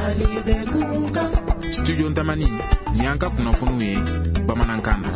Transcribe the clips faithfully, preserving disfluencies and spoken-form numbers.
Studio Ntamani Nyanka kunafunue Bamanankana.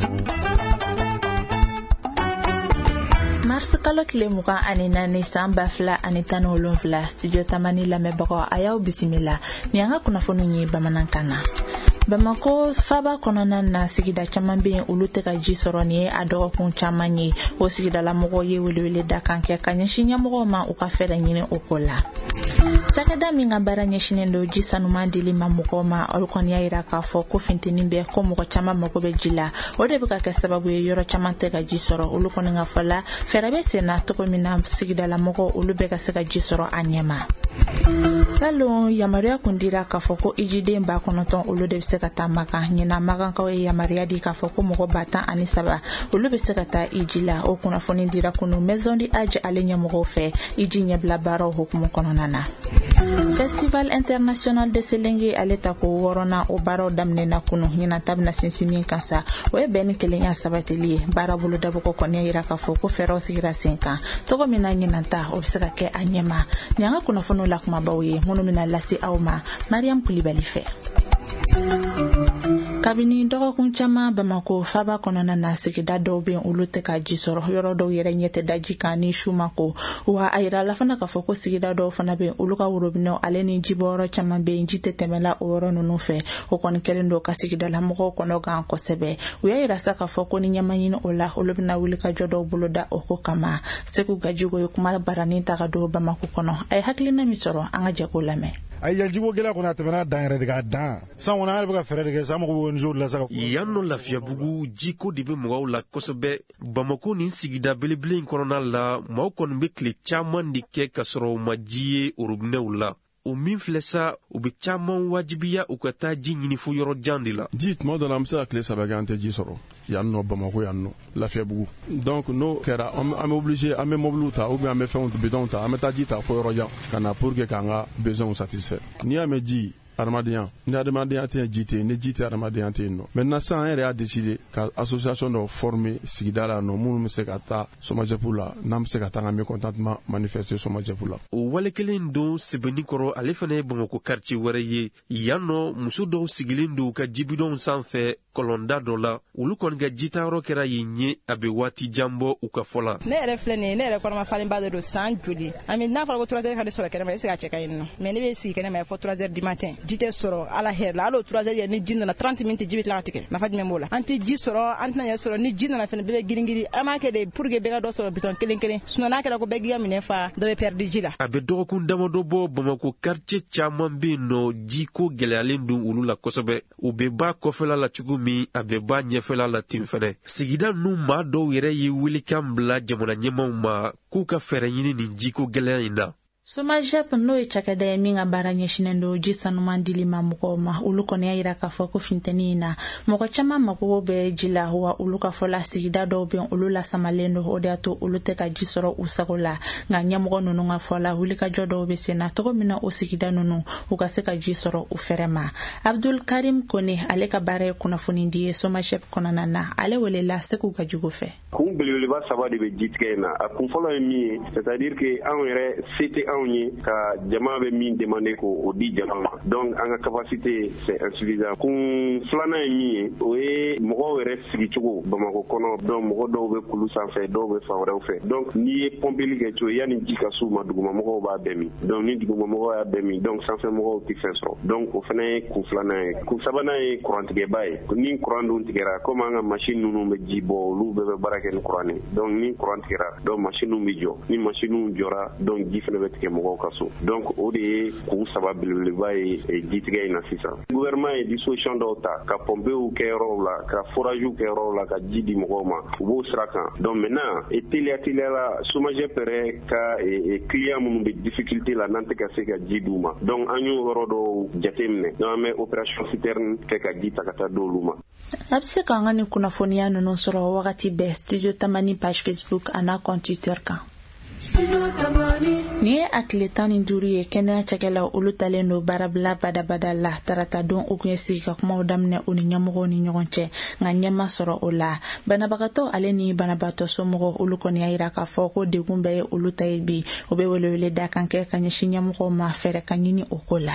Mars kalo kile muka ani nani samba fla ani tano olonfla Studio Tamani la mebako ayaw bisimila Nyanga kunafunue Bamanankana. Bamako faba konona na sigida caman be olu te ka ji sɔrɔ ni a dɔgɔkun caman ye o sigida la mɔgɔ ye welewele da kan kɛ ka ɲɛsin ɲɛmɔgɔw ma u ka fɛɛrɛ ɲini o ko la. Sakada min ka baara ɲɛsinen do ji sanuman dili ma mɔgɔw ma olu kɔni y'a yira k'a fɔ ko fintinin bɛ ko mɔgɔ caman mago bɛ ji la o de bɛ ka kɛ sababu ye yɔrɔ caman tɛ ka ji sɔrɔ olu kɔni ka fɔ la fɛɛrɛ bɛ sen na cogo min na sigida la mɔgɔ olu bɛ ka se ka ji sɔrɔ a ɲɛma. Salon yamaruya kun dira k'a fɔ ko ijiden ba kɔnɔntɔn olu de bɛ se ka taa Makan ɲina Makankaw ye yamaruya di k'a fɔ ko mɔgɔ ba tan ani saba olu bɛ se ka taa iji la o kunnafoni dira kunu Maison du Hajj ale ɲɛmɔgɔw fɛ iji ɲɛbila baaraw hukumu kɔnɔna na. Festival International de Selenge ale ta ko wɔɔrɔnan o baaraw daminɛna kunu ɲina ta bɛna sinsin min kan sa o ye bɛn ni kelenya sabatili ye baara bolo dabɔkɔ kɔni yira k'a fɔ ko fɛɛrɛw sigira sen kan togo min na ɲinan ta o bɛ se ka kɛ a ɲɛma ɲanga kunnafoniw la kumabaw ye minnu bɛna lase aw ma Mariam Kulibali fɛ. Kabini dɔgɔkun caman Bamako faba kɔnɔna na sigida dɔw bɛ olu tɛ ka ji sɔrɔ yɔrɔ dɔw yɛrɛ ɲɛ tɛ daji kan ni Shumako wa a yira la fana k'a fɔ ko sigida dɔw fana bɛ olu ka worobinɛw ale ni jibɔyɔrɔ caman bɛ ji tɛ tɛmɛla o yɔrɔ ninnu fɛ o kɔni kɛlen don ka sigida la mɔgɔw kɔnɔ gan kosɛbɛ u y'a yira sa k'a fɔ ko ni ɲɛma ɲini o la olu bɛna wuli ka jɔ dɔw bolo da o ko kama Seku Gajigo ye kuma baranin ta ka don Bamako kɔnɔ a ye hakilina min sɔrɔ an ka jɛ k'o lamɛn. Ay yaljibo gela kona tɛmɛna dan yɛrɛ de ka dan san wona yɛrɛ bɛ ka fɛɛrɛ de kɛ san mɔgɔ bɛ jour la sa yan nɔ Lafiyabugu jiko de bɛ mɔgɔw la kosɛbɛ Bamako ni sigida belebele in kɔnɔna la maaw kɔni bɛ tile caman de kɛ ka sɔrɔ u ma ji ye orobinɛw la o min filɛ sa u bɛ caman wajibiya u ka taa ji ɲini fo yɔrɔ jan de la ji tuma dɔ la an bɛ se ka tile saba kɛ an tɛ ji sɔrɔ yan nɔ Bamako yan nɔ Lafiyabugu donc n'o kɛra an bɛ obligé an bɛ mobiliw ta ou bien an bɛ fɛnw bidɔnw ta an bɛ taa ji ta fo yɔrɔ jan ka na pour que k'an ka besoins satisfait n'i y'a mɛn ji adamadenya ni adamadenya tɛ ji tɛ ni ji tɛ adamadenya tɛ yen nɔ maintenant sisan an yɛrɛ y'a décidé ka association dɔ former sigida la nɔ minnu bɛ se ka taa Somajɛpu la n'an bɛ se ka taa an ka mécontentement manifester Somajɛpu la. o wale kelen don Sebenikɔrɔ ale fana ye Bamako quartier wɛrɛ ye yan nɔ muso dɔw sigilen don ka jibidɔnw sanfɛ kɔlɔnda dɔ la olu kɔni ka jitayɔrɔ kɛra yen ye a bɛ waati jan bɔ u ka fɔ la. ne yɛrɛ filɛ nin ye ne yɛrɛ kɔnɔma falenba de don san joli an bɛ n'a fɔra ko trois heures ka ne sɔrɔ kɛnɛma e se ka cɛ ka yen nɔ mais ne bɛ sigi kɛnɛma fɔ trois heures du matin ji tɛ sɔrɔ ala hɛrɛ la hali trois heures ye ni ji nana trente minutes ji bɛ tila ka tigɛ nafa jumɛn b'o la an tɛ ji sɔrɔ an tɛna ɲɛ sɔrɔ ni ji nana fɛnɛ bɛɛ bɛ girin-girin an b'a kɛ de pour que bɛɛ ka dɔ sɔrɔ bitɔn kelen kelen sinon n'a kɛra ko bɛɛ k'i ka minɛ fa dɔ bɛ perdre ji la. a bɛ dɔgɔkun damadɔ bɔ Bamako quartier caman bɛ yen nɔ ji ko gɛlɛyalen don olu la kosɛbɛ u bɛ ba kɔfɛla la cogo min a bɛ ba ɲɛfɛla la ten fɛnɛ sigida ninnu maa dɔw yɛrɛ ye welekan bila jamana ɲɛmaw ma k'u ka fɛɛrɛ ɲini nin jiko gɛlɛya in na. Somajɛp n'o ye cakɛda ye min ka baara ɲɛsinen don ji sanuman dili ma mɔgɔw ma olu kɔni y'a yira k'a fɔ ko fintɛni in na mɔgɔ caman mago bɛ ji la wa olu ka fɔ la sigida dɔw bɛ olu lasamalen don o de y'a to olu tɛ ka ji sɔrɔ u sago la nka ɲɛmɔgɔ ninnu ka fɔ la wulikajɔ dɔw bɛ sen na cogo min na o sigida ninnu u ka se ka ji sɔrɔ u fɛrɛ ma. Abdul Karim Kone ale ka baara ye kunnafoni di ye Somajɛp kɔnɔna na ale welela Seku Gajigo fɛ. kun belebeleba saba de bɛ ji tigɛ in na a kun fɔlɔ ye min ye c'est-à-dire que anw yɛrɛ se tɛ anw ye ka jama bɛ min demander ko o di jama ma donc an ka capacité c'est insuffisant kun filanan ye min ye o ye mɔgɔw yɛrɛ sigicogo Bamako kɔnɔ donc mɔgɔ dɔw bɛ kulu sanfɛ dɔw bɛ fan wɛrɛw fɛ donc n'i ye pompeli kɛ cogo yanni ji ka s'u ma dugumamɔgɔw b'a bɛɛ min donc ni dugumamɔgɔw y'a bɛɛ min donc sanfɛmɔgɔw tɛ fɛn sɔrɔ donc o fana ye kun filanan ye kun sabanan ye kurantigɛba ye ni kuran dun tigɛra comme an ka machine ninnu bɛ ji bɔ olu bɛɛ bɛ baara kɛ ni kuran ye donc ni kuran tigɛra donc machine bɛ jɔ ni machine jɔra donc ji fana bɛ tigɛ mɔgɔw ka so donc o de ye kun saba belebeleba ye ji tigɛ in na sisan gouvernement ye disposition dɔw ta ka pompew kɛ yɔrɔw la ka foragew kɛ yɔrɔw la ka ji di mɔgɔw ma u b'o sira kan donc maintenant teliya teliya la Somajɛp yɛrɛ ka client minnu bɛ difficulté la n'an tɛ ka se ka ji d'u ma donc an y'o yɔrɔ dɔw jateminɛ donc an bɛ opération citerne kɛ ka ji ta ka taa d'olu ma. A bɛ se k'an ka nin kunnafoniya ninnu sɔrɔ wagati bɛɛ Studio Tamani page Facebook a n'a compte Twitter kan. Ni ye a tile tan ni duuru ye kɛnɛya cakɛlaw olu talen don baarabila badabada la tarata don u kun ye sigi ka kumaw daminɛ u ni ɲɛmɔgɔw ni ɲɔgɔn cɛ nka ɲɛma sɔrɔ o la banabagatɔ ale ni banabagatɔ somɔgɔw olu kɔni y'a yira k'a fɔ ko degun bɛɛ ye olu ta ye bi u bɛ welewele da kan kɛ ka ɲɛsin ɲɛmɔgɔw ma fɛɛrɛ ka ɲini o ko la.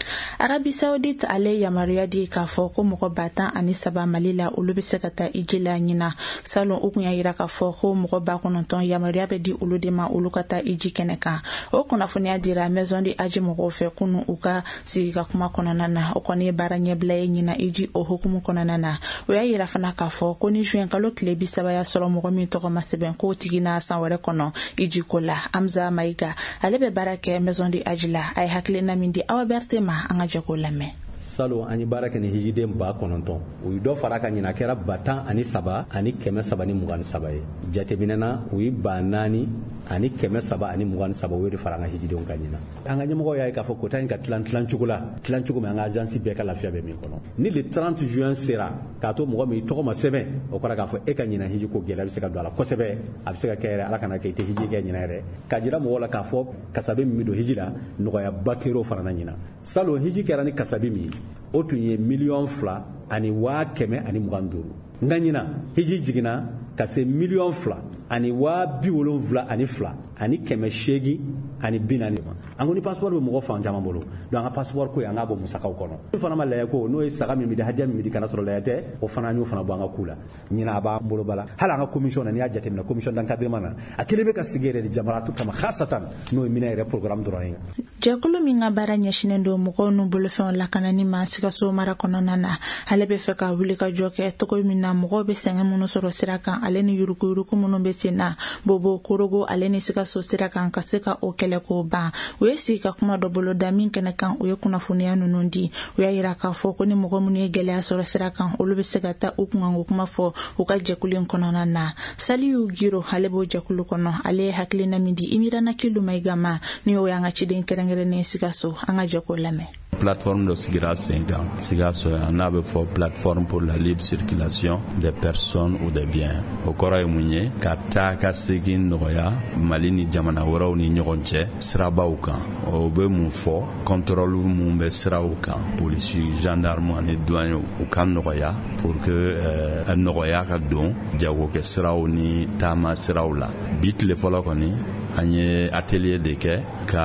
Arabie Saoudite ale yamaruya di k'a fɔ ko mɔgɔ ba tan ani saba Mali la olu bɛ se ka taa iji la ɲina salon u kun y'a yira k'a fɔ ko mɔgɔ ba kɔnɔntɔn yamaruya bɛ di olu de ma olu ka taa iji kɛnɛ kan. O kunnafoniya dira Maison du Hadji mɔgɔw fɛ kunu u ka sigi ka kuma kɔnɔna na o kɔni ye baara ɲɛbila ye ɲina iji o hukumu kɔnɔna na. O y'a yira fana k'a fɔ ko ni juin kalo tile bi saba y'a sɔrɔ mɔgɔ min tɔgɔ ma sɛbɛn k'o tigi na san wɛrɛ kɔnɔ iji ko la. Amza Maïga ale bɛ baara kɛ Maison du Hadji la a ye hakilina min di Awa Berté ma an ka jɛko lamɛn. Salon ani baara kɛ ni hijiden ba kɔnɔntɔn u ye dɔ fara ka ɲina kɛra ba tan ani saba ani kɛmɛ saba ni mugan ni saba ye jateminɛna u ye ba naani ani kɛmɛ saba ani mugan ni saba u ye de fara an ka hijidenw ka ɲina an ka ɲɛmɔgɔ y'a ye k'a fɔ kota in ka tilan tilan cogo la tilan cogo min an ka agence bɛɛ ka lafiya bɛ min kɔnɔ ni le trente juin sera k'a to mɔgɔ min tɔgɔ ma sɛbɛn o kɔrɔ k'a fɔ e ka ɲina hiji ko gɛlɛya bɛ se ka don a la kosɛbɛ a bɛ se ka kɛ yɛrɛ ala kana kɛ i tɛ hiji kɛ ɲina yɛrɛ k'a jira mɔgɔw la k'a fɔ kasabi min bɛ don hiji la nɔgɔyaba kɛra o fana na ɲina salon hiji kɛra ni kasabi min o tun ye miliyɔn fila ani waa kɛmɛ ani mugan duuru nka ɲina hiji jiginna ka se miliyɔn fila ani waa bi wolonfila ani fila ani kɛmɛ seegin ani bi naani ma an ko ni passeport bɛ mɔgɔ fan caman bolo donc an ka passeport ko ye an k'a bɔ musakaw kɔnɔ min fana ma lajɛ ko n'o ye saga min bɛ di hadiya min bɛ di kana sɔrɔ lajɛ tɛ o fana an y'o fana bɔ an ka ku la ɲina a b'an bolo bala hali an ka commission na n'i y'a jateminɛ commission d'encadrement na a kelen bɛ ka sigi yɛrɛ de jamaratu kama khasatan n'o ye minɛ yɛrɛ programme dɔrɔn ye. Jɛkulu min ka baara ɲɛsinnen don mɔgɔw n'u bolofɛnw lakanani ma Sikaso mara kɔnɔna na ale bɛ fɛ ka wuli ka jɔ kɛ cogo min na mɔgɔw bɛ sɛgɛn minnu sɔrɔ sira kan ale ni yuruguyurugu minnu bɛ sen na Bobo Korogo ale ni Sikaso sira kan ka se ka o kɛlɛ k'o ban u ye sigi ka kuma dɔ bolo da min kɛnɛ kan u ye kunnafoniya ninnu di u y'a yira k'a fɔ ko ni mɔgɔ minnu ye gɛlɛya sɔrɔ sira kan olu bɛ se ka taa u kunkan ko kuma fɔ u ka jɛkulu in kɔnɔna na. Saliu Giro ale b'o jɛkulu kɔnɔ ale ye hakilina min di Imirana Kilu Maïga ma ni o y'an ka ciden kɛrɛnkɛrɛnnen Sikaso an ka jɛko lamɛn. Plateforme de sigira cinq ans. Sigaso on a fait plateforme pour la libre circulation des personnes ou des biens. Au kɔrɔ ye mun ye ka taa ka segin nɔgɔya Mali ni jamana wɛrɛw ni ɲɔgɔn cɛ sirabaw kan. O bɛ mun fɔ contrôle mun bɛ siraw kan polisi gendarme ani douaniers u ka nɔgɔya pour que euh, nɔgɔya ka don jagokɛ siraw ni taama siraw la. Bi tile fɔlɔ kɔni an ye atelier de kɛ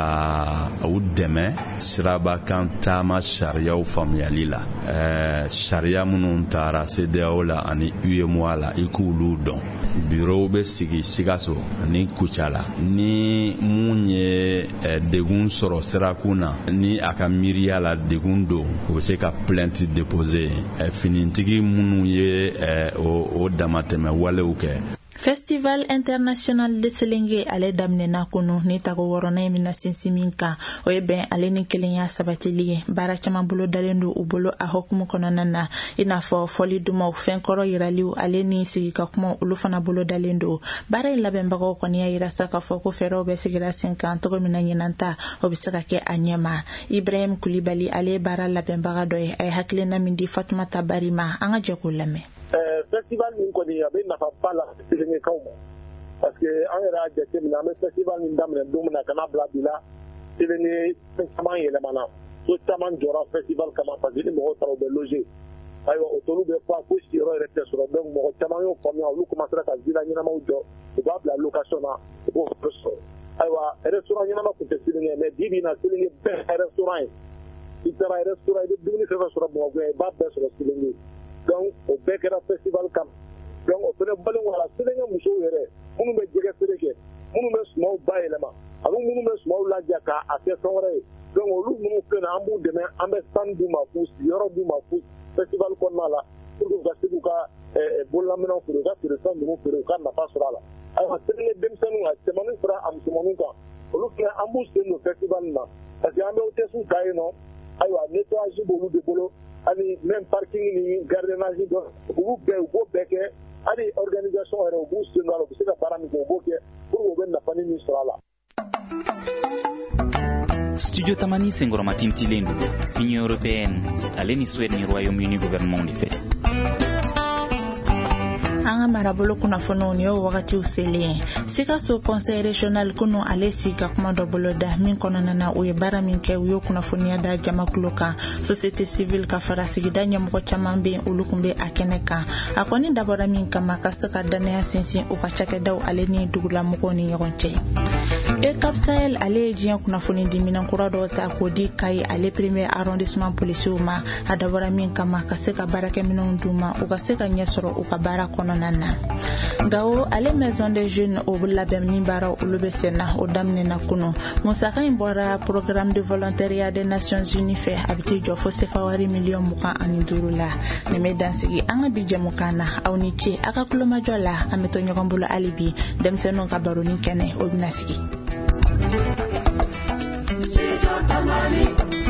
ka u dɛmɛ siraba kan taama sariyaw faamuyali la ɛɛ sariya minnu taara C D A O la ani U E M O A la i k'olu dɔn bureau bɛ sigi Sikaso ni Kucala ni mun ye degun sɔrɔ sirakun na ni a ka miiriya la degun don o bɛ se ka plainte déposer finitigi minnu ye o damatɛmɛ walew kɛ. Festival international de Selenge ale daminɛna kunu ni tago wɔrɔna min na sinsin min kan o ye bɛn ale ni kelenya sabatili ye baara caman bolo dalen do u bolo a hukumu kɔnɔna na i n'a fɔ fɔli dumaw fɛn kɔrɔ yiraliw ale ni sigi ka kuma olu fana bolo dalen do baara in labɛnbagaw kɔni y'a yira sa k'a fɔ ko fɛɛrɛw bɛ sigira sen kan cogo min na ɲinanta o bɛ se ka kɛ a ɲɛma. Ibrahim Kulibali ale ye baara labɛnbaga dɔ ye a ye hakilina min di Fatumata Bari ma an ka jɛ k'o lamɛn. Festival min kɔni a bɛ nafa ba la Selenekaw ma parce que an yɛrɛ y'a jateminɛ an bɛ festival min daminɛ don min na ka n'a bila bi la Selene fɛn caman yɛlɛmana so caman jɔra festival kama parce que ni mɔgɔw taara u bɛ loger ayiwa o tolu bɛ fa ko siyɔrɔ yɛrɛ tɛ sɔrɔ donc mɔgɔ caman y'o faamuya olu commencera ka villa ɲɛnamaw jɔ u b'a bila location na u b'o sɔrɔ ayiwa restaurant ɲɛnama tun tɛ Selenge mais bi bi in na Selenge bɛɛ est restaurant ye i taara restaurant i bɛ dumuni fɛn fɛn sɔrɔ Bamakɔ yan i b'a bɛɛ sɔrɔ Selenge. Donc o bɛɛ kɛra festival kam donc o fana balen wala Selenge musow yɛrɛ minnu bɛ jɛgɛ feere kɛ minnu bɛ sumaw bayɛlɛma ani minnu bɛ sumaw laja k'a kɛ fɛn wɛrɛ ye donc olu minnu filɛ an b'u dɛmɛ an bɛ stand d'u ma k'u sigiyɔrɔ d'u ma k'u festival kɔnɔna la pour que u ka se k'u ka bololaminɛw feere u ka feerefɛn ninnu feere u ka nafa sɔrɔ a la ayiwa Selenge denmisɛnninw a cɛmanin fara a musomaninw kan olu filɛ an b'u sen don festival in na parce que an bɛ hôtesse ta yen nɔ ayiwa nettoyage b'olu de bolo ani même parking ni gardiennage dɔ u b'u bɛɛ u b'o bɛɛ kɛ hali organisation yɛrɛ u b'u sen don a la u bɛ se ka baara min kɛ u b'o kɛ pour que u bɛ nafani min sɔrɔ a la. Studio Tamani senkɔrɔma tintilen don Union européenne ale ni Suède ni Royaume-Uni gouvernement de fɛ. anga marabolo kuna fono ni o wakati usele sika so conseil régional kuno alesi ga komando boloda min konana na o yebara min ke uyo kuna fonia da jama kuloka société civile ka fara sigida nyamko chamambe ulukumbe akeneka akoni dabara min kama kastaka dana sinsin o kachake daw aleni dugula mukoni yonche e kapsael ale jian kuna foni dimina kurado ta kodi kai ale premier arrondissement policier ma adabara min kama kaseka baraka minon duma o kaseka nyesoro o kabara kononana gawo ale maison des jeunes o bulabem ni bara o lobesena o damne na kuno musaka imbora programme de volontariat des nations unies fait habiti jo fo sefawari million muka anidurula ne medansigi anga bije mukana aunike aka kuloma jola ameto nyokombulo alibi demseno kabaroni kene o binasigi Studio Tamani